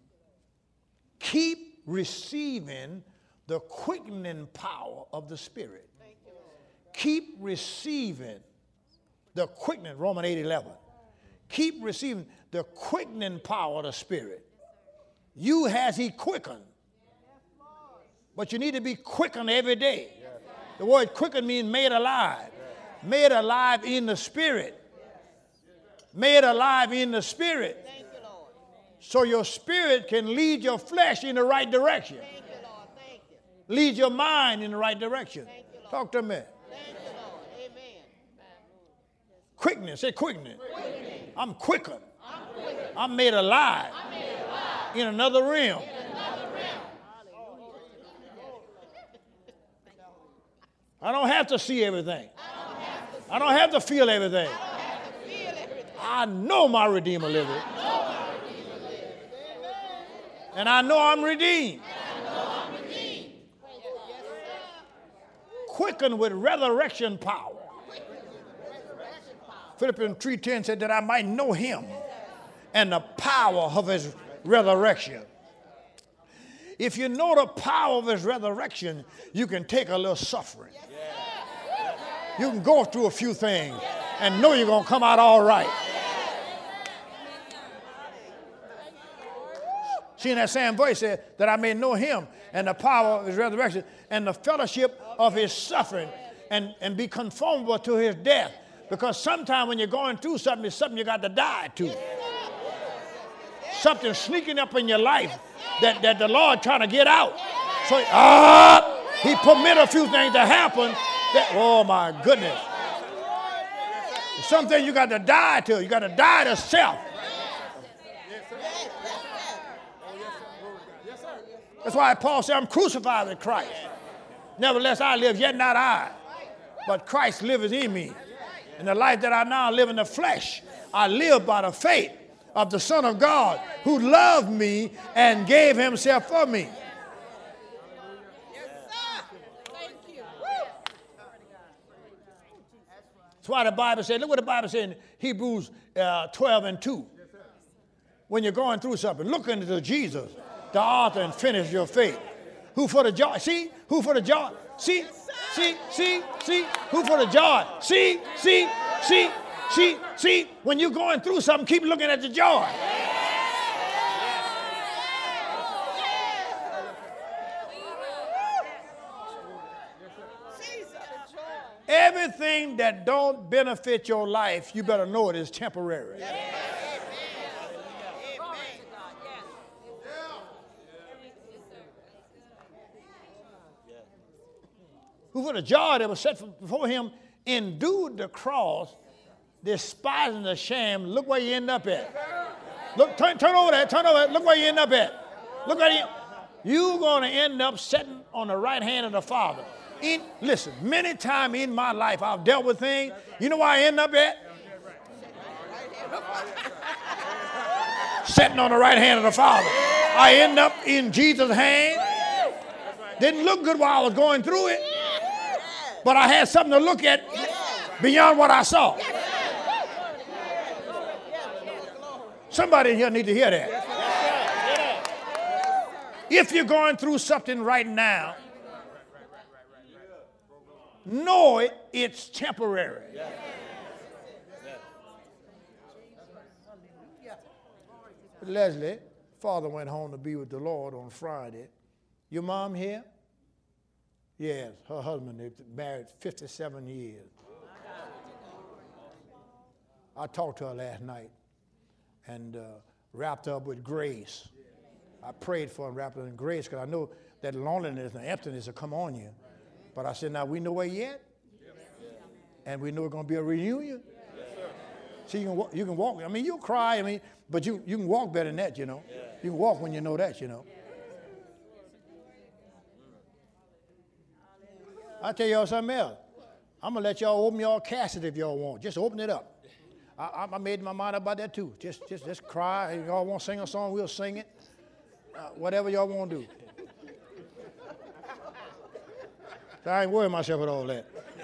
Keep receiving the quickening power of the Spirit. Keep receiving the quickening, Romans 8, 11. Keep receiving the quickening power of the Spirit. You has he quickened. But you need to be quickened every day. The word quicken means made alive. Made alive in the Spirit. Made alive in the Spirit. Thank you, Lord. So your spirit can lead your flesh in the right direction. Thank you, Lord. Thank you. Lead your mind in the right direction. Thank you, Lord. Talk to me. Thank you, Lord. Amen. Quickening. Say quickening. I'm quickened. I'm made alive. In another realm. I don't have to see everything. I don't have to feel everything. I know my Redeemer liveth. And I know I'm redeemed. Quickened with resurrection power. Philippians 3:10 said that I might know him and the power of his resurrection. If you know the power of his resurrection, you can take a little suffering. You can go through a few things and know you're going to come out all right. See, in that same verse said that I may know him and the power of his resurrection and the fellowship of his suffering and be conformable to his death. Because sometimes when you're going through something, it's something you got to die to. Something sneaking up in your life that the Lord trying to get out. So he permitted a few things to happen. Oh my goodness. Something you got to die to. You got to die to self. That's why Paul said, I'm crucified with Christ. Nevertheless, I live, yet not I, but Christ liveth in me. And the life that I now live in the flesh, I live by the faith of the Son of God who loved me and gave himself for me. That's why the Bible said, look what the Bible said in Hebrews 12 and 2. When you're going through something, look into Jesus, the author and finisher of your faith. Who for the joy? See? Who for the joy? See? See? Who for the joy? See? When you're going through something, keep looking at the joy. Everything that don't benefit your life, you better know it is temporary. who for the joy that was set before him endured the cross, despising the shame. Look where you end up at. Look, turn over there, turn over there. Look where you end up at. Look where you're going to end up sitting on the right hand of the Father. Listen, many times in my life I've dealt with things. You know where I end up at? Sitting on the right hand of the Father. I end up in Jesus' hand. Didn't look good while I was going through it, but I had something to look at beyond what I saw. Somebody here need to hear that. If you're going through something right now, know it's temporary. Leslie, father went home to be with the Lord on Friday. Your mom here? Yes, her husband, they married 57 years. I talked to her last night and wrapped her up with grace. I prayed for her and wrapped her in grace because I know that loneliness and emptiness will come on you. But I said, now we know where you're at, and we know it's going to be a reunion. See, you can walk. I mean, you'll cry, but you can walk better than that, you know. You can walk when you know that, you know. I'll tell y'all something else. I'm going to let y'all open y'all casket if y'all want. Just open it up. I made my mind up about that too. Just cry. If y'all want to sing a song, we'll sing it. Whatever y'all want to do. So I ain't worrying myself with all that.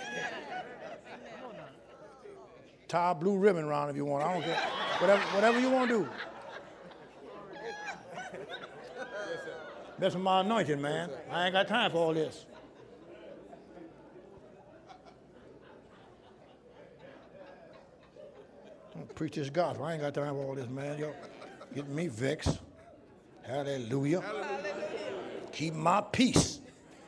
Tie a blue ribbon around if you want. I don't care. Whatever you want to do. That's my anointing, man. I ain't got time for all this. I'm preach this gospel. I ain't got time for all this, man. Y'all getting me vexed. Hallelujah. Keep my peace.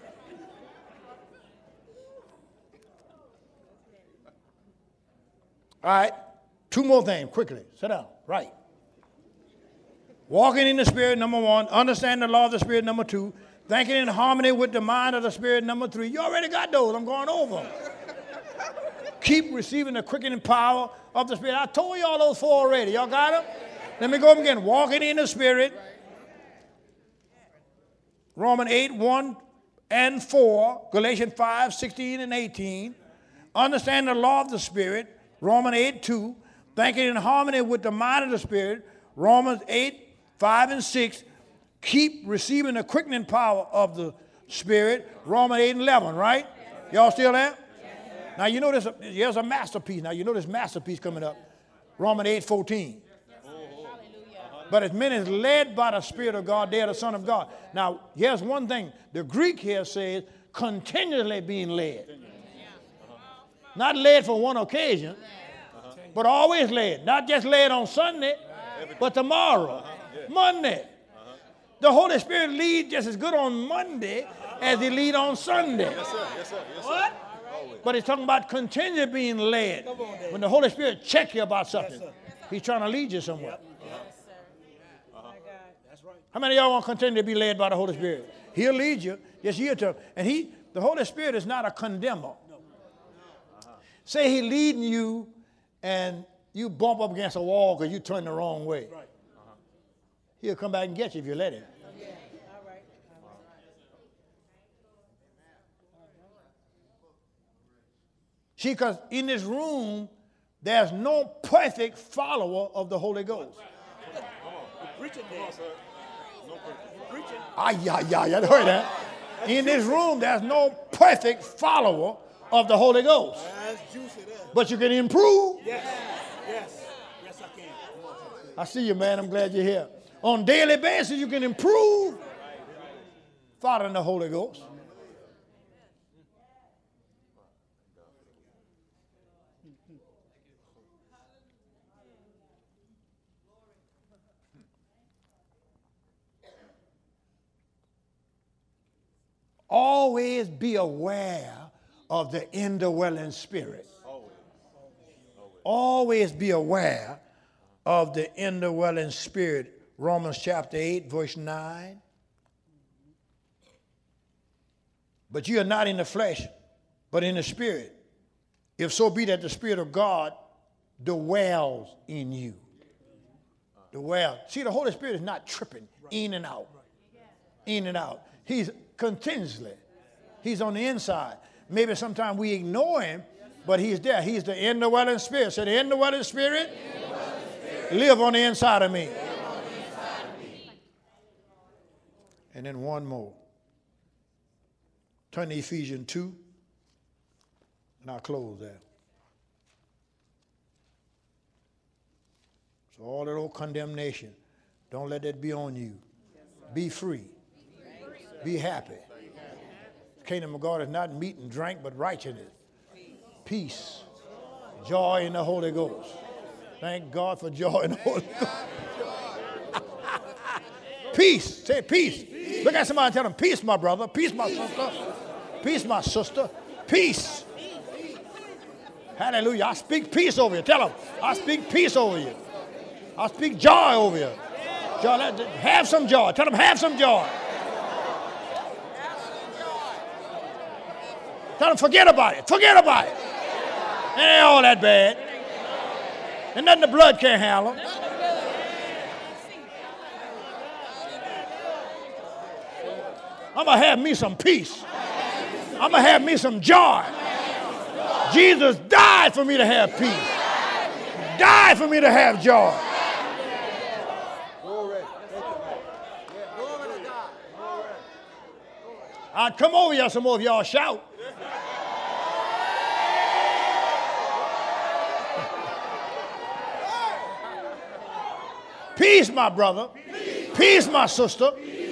All right, two more things, quickly. Sit down, right. Walking in the Spirit, number one. Understand the law of the Spirit, number two. Thinking in harmony with the mind of the Spirit, number three. You already got those. I'm going over them. Keep receiving the quickening power of the Spirit. I told you all those four already. Y'all got them? Let me go up again. Walking in the Spirit. Romans 8, 1 and 4. Galatians 5, 16 and 18. Understand the law of the Spirit. Romans 8, 2. Thinking in harmony with the mind of the Spirit. Romans 8, 5 and 6. Keep receiving the quickening power of the Spirit. Romans 8 and 11, right? Y'all still there? Now, you know there's a masterpiece. Now, you know this masterpiece coming up. Romans 8, 14. But as many as led by the Spirit of God, they are the Son of God. Now, here's one thing. The Greek here says continually being led. Not led for one occasion, but always led. Not just led on Sunday, but tomorrow, Monday. The Holy Spirit leads just as good on Monday as he leads on Sunday. Yes, sir. Yes, sir. Yes, sir. What? But he's talking about continually being led. When the Holy Spirit checks you about something, he's trying to lead you somewhere. How many of y'all want to continue to be led by the Holy Spirit? He'll lead you. Yes, you to. And the Holy Spirit is not a condemner. Say he's leading you and you bump up against a wall because you turn the wrong way. He'll come back and get you if you let him. See, because in this room, there's no perfect follower of the Holy Ghost. Yeah, heard that. In this room, there's no perfect follower of the Holy Ghost. But you can improve. Yes, I can. I see you, man. I'm glad you're here. On a daily basis, you can improve following the Holy Ghost. Always be aware of the indwelling Spirit. Always be aware of the indwelling Spirit. Romans chapter 8, verse 9. But you are not in the flesh, but in the Spirit, if so be that the Spirit of God dwells in you. Dwell. See, the Holy Spirit is not tripping in and out. In and out. He's continuously. He's on the inside. Maybe sometimes we ignore him, but he's there. He's the indwelling spirit. Say, the indwelling spirit, live on the inside of me. And then one more. Turn to Ephesians 2, and I'll close there. So all that old condemnation, don't let that be on you. Be free. Be happy. The kingdom of God is not meat and drink, but righteousness, peace, joy in the Holy Ghost. Thank God for joy in the Holy Ghost. Peace. Say peace. Look at somebody and tell them, peace, my brother. Peace, my sister. Peace, my sister. Peace. Hallelujah. I speak peace over you. Tell them, I speak peace over you. I speak joy over you. Joy, have some joy. Tell them, have some joy. Tell them, forget about it. Forget about it. It ain't all that bad. And nothing the blood can't handle. I'm going to have me some peace. I'm going to have me some joy. Jesus died for me to have peace. Died for me to have joy. I'd come over here some more if y'all shout. Peace, my brother. Peace, my sister.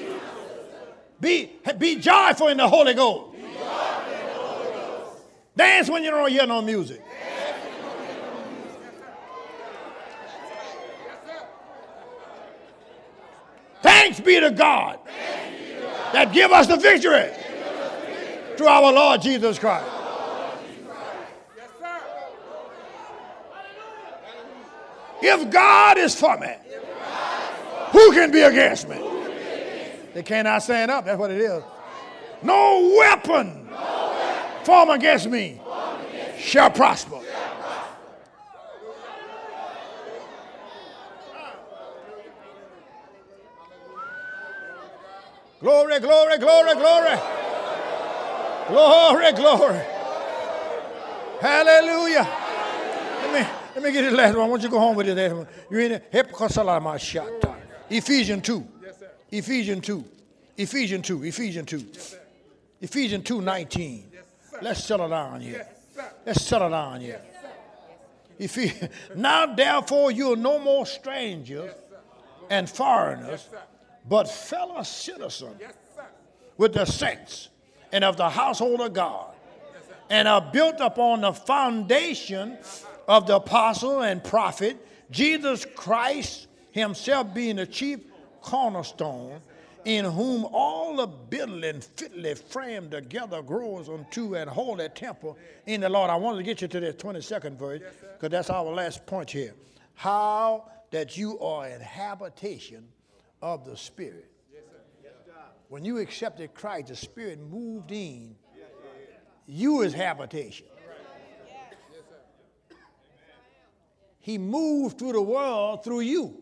Be joyful in the Holy Ghost. Dance when you don't hear no music. Thanks be to God that give us the victory through our Lord Jesus Christ. If God is for me, who can be against me? They cannot stand up. That's what it is. No weapon formed against me shall prosper. Glory, glory, glory, glory. Glory, glory. Hallelujah. Let me get this last one. I want you to go home with this last one. You in it? Ephesians 2. Ephesians 2. Ephesians 2. Ephesians 2. Ephesians 2:19. Let's settle down here. Let's settle down here. Now, therefore, you are no more strangers and foreigners, but fellow citizens with the saints and of the household of God, and are built upon the foundation of the apostle and prophet, Jesus Christ himself being the chief cornerstone, in whom all the building fitly framed together grows unto an holy temple in the Lord. I wanted to get you to the 22nd verse, because that's our last point here. How that you are an habitation of the Spirit. When you accepted Christ, the Spirit moved in you as habitation. He moved through the world through you.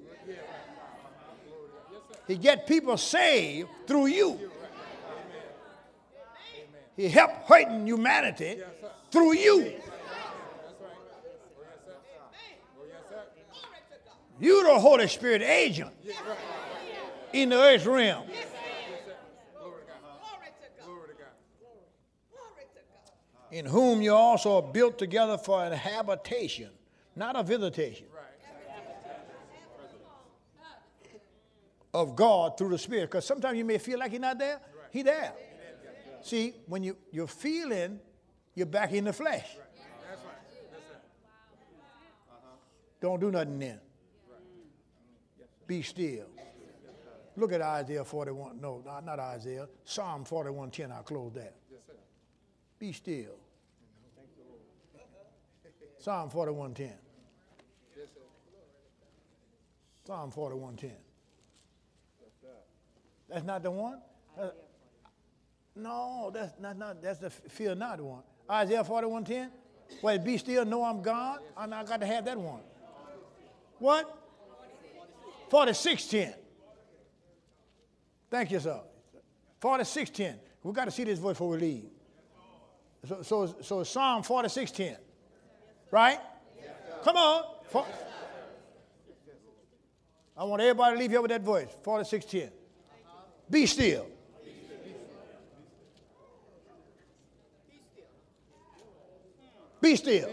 He get people saved through you. He helped hurting humanity through you. You're the Holy Spirit agent in the earth realm. In whom you also are built together for an habitation, not a visitation, of God through the Spirit. Because sometimes you may feel like he's not there. He's there. See, when you're feeling, you're back in the flesh. Don't do nothing then. Be still. Look at Isaiah 41. No, not Isaiah. Psalm 41:10. I'll close that. Be still. Psalm 41:10. Psalm 41:10. That's not the one? No, that's not. That's the fear not one. Isaiah 41:10. Well, be still, know I'm God. I got to have that one. What? 46:10. Thank you, sir. 46:10. We got to see this verse before we leave. So Psalm 46:10. Right? Come on. I want everybody to leave here with that voice. 46:10. Be still. Be still.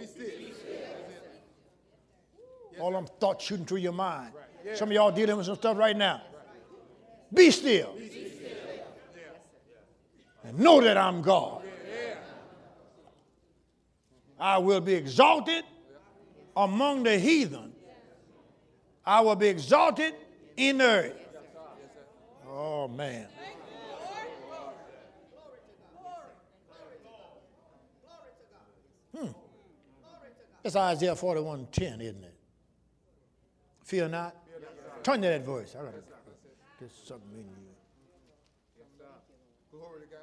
All them thoughts shooting through your mind. Some of y'all dealing with some stuff right now. Be still. And know that I'm God. I will be exalted among the heathen. I will be exalted in the earth. Oh, man. It's Isaiah 41:10, isn't it? Fear not. Turn to that voice. I got to get something in you. Glory to God.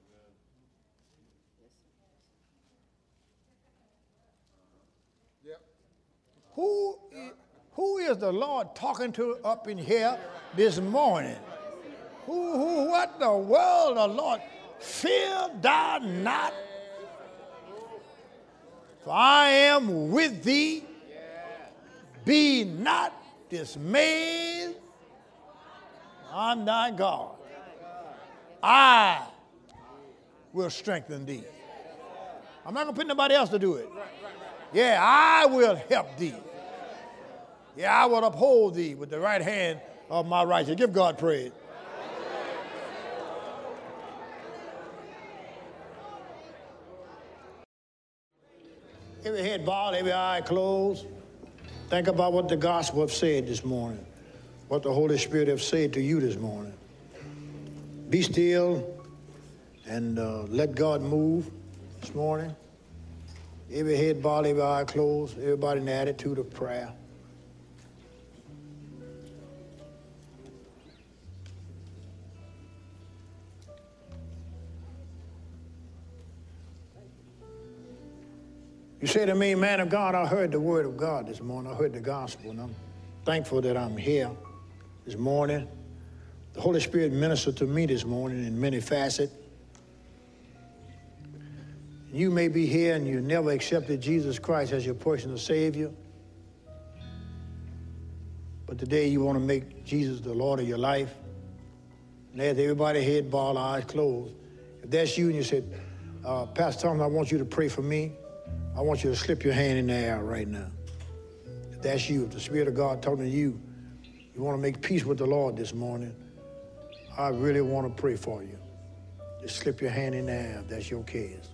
Yep. Who is the Lord talking to up in here this morning? What the world, the Lord? Fear thou not, for I am with thee. Be not dismayed. I'm thy God. I will strengthen thee. I'm not going to put nobody else to do it. Yeah, I will help thee. Yeah, I will uphold thee with the right hand of my righteousness. Give God praise. Every head bowed, every eye closed. Think about what the gospel have said this morning, what the Holy Spirit have said to you this morning. Be still and let God move this morning. Every head bowed, every eye closed, everybody in the attitude of prayer. You say to me, man of God, I heard the word of God this morning. I heard the gospel, and I'm thankful that I'm here this morning. The Holy Spirit ministered to me this morning in many facets. You may be here and you never accepted Jesus Christ as your personal Savior. But today you want to make Jesus the Lord of your life. And as everybody head bowed, eyes closed. If that's you and you said, Pastor Thomas, I want you to pray for me. I want you to slip your hand in the air right now. If that's you, if the Spirit of God talking to you, you want to make peace with the Lord this morning, I really want to pray for you. Just slip your hand in the air if that's your case.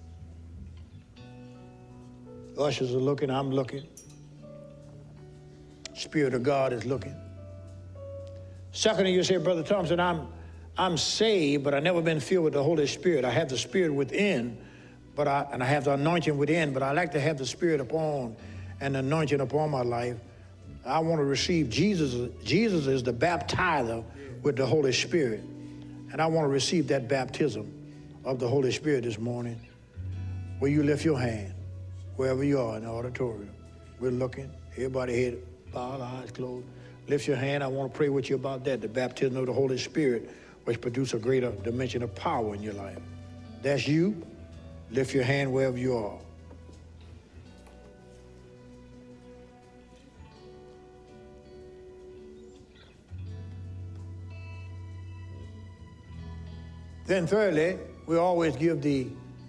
Ushers are looking, I'm looking. Spirit of God is looking. Secondly, you say, Brother Thompson, I'm saved, but I've never been filled with the Holy Spirit. I have the Spirit within, and I have the anointing within, but I like to have the Spirit upon and the anointing upon my life. I want to receive Jesus. Jesus is the baptizer with the Holy Spirit, and I want to receive that baptism of the Holy Spirit this morning. Will you lift your hand wherever you are in the auditorium? We're looking. Everybody head bowed, eyes closed. Lift your hand. I want to pray with you about that, the baptism of the Holy Spirit, which produces a greater dimension of power in your life. That's you. Lift your hand wherever you are. Then thirdly, we always give the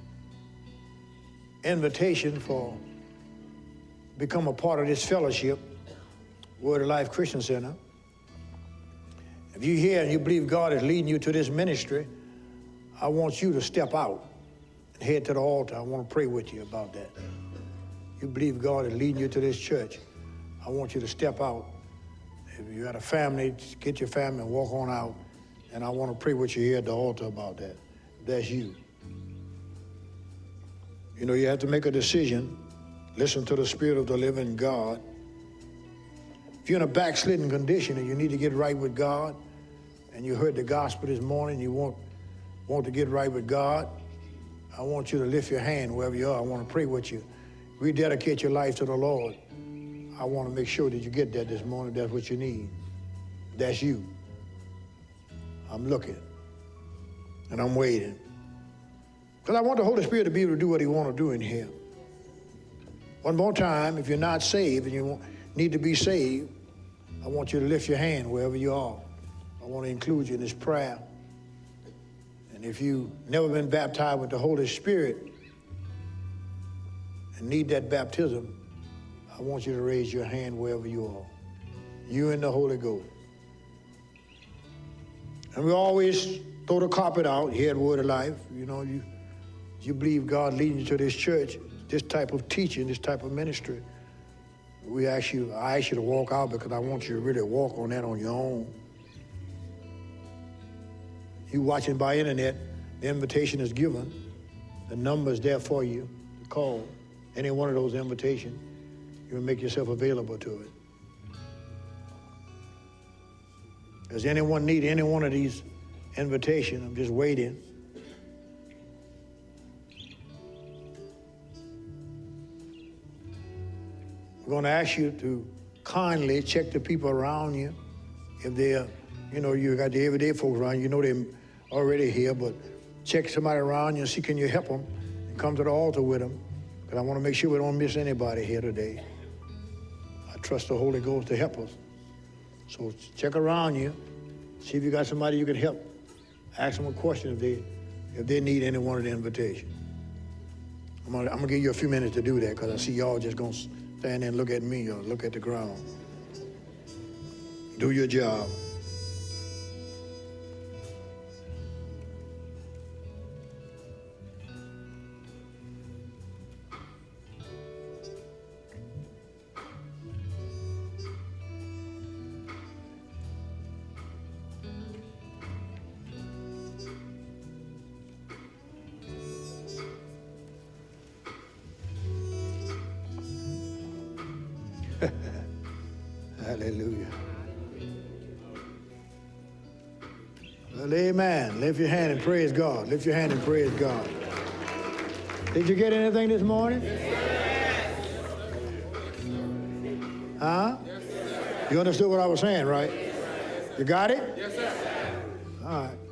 invitation for become a part of this fellowship, Word of Life Christian Center. If you're here and you believe God is leading you to this ministry, I want you to step out and head to the altar. I want to pray with you about that. You believe God is leading you to this church, I want you to step out. If you got a family, get your family and walk on out. And I want to pray with you here at the altar about that. That's you. You know, you have to make a decision. Listen to the Spirit of the living God. If you're in a backslidden condition and you need to get right with God, and you heard the gospel this morning, you want to get right with God, I want you to lift your hand wherever you are. I want to pray with you. Rededicate your life to the Lord. I want to make sure that you get that this morning. That's what you need. That's you. I'm looking. And I'm waiting. Because I want the Holy Spirit to be able to do what he wants to do in here. One more time, if you're not saved and you need to be saved, I want you to lift your hand wherever you are. I want to include you in this prayer. And if you've never been baptized with the Holy Spirit and need that baptism, I want you to raise your hand wherever you are. You and the Holy Ghost. And we always throw the carpet out here at Word of Life. You know, you believe God leading you to this church, this type of teaching, this type of ministry. I ask you to walk out because I want you to really walk on that on your own. You watching by internet, the invitation is given. The number is there for you to call. Any one of those invitations, you will make yourself available to it. Does anyone need any one of these invitations? I'm just waiting. We're going to ask you to kindly check the people around you. If they're, you know, you got the everyday folks around you know they're already here, but check somebody around you and see can you help them and come to the altar with them. Because I want to make sure we don't miss anybody here today. I trust the Holy Ghost to help us. So check around you, see if you got somebody you can help. Ask them a question if they need any one of the invitations. I'm gonna give you a few minutes to do that because I see y'all just gonna stand there and look at me or look at the ground. Do your job. Hallelujah. Well, amen. Lift your hand and praise God. Lift your hand and praise God. Did you get anything this morning? Yes. Huh? Yes, you understood what I was saying, right? You got it? Yes, sir. All right.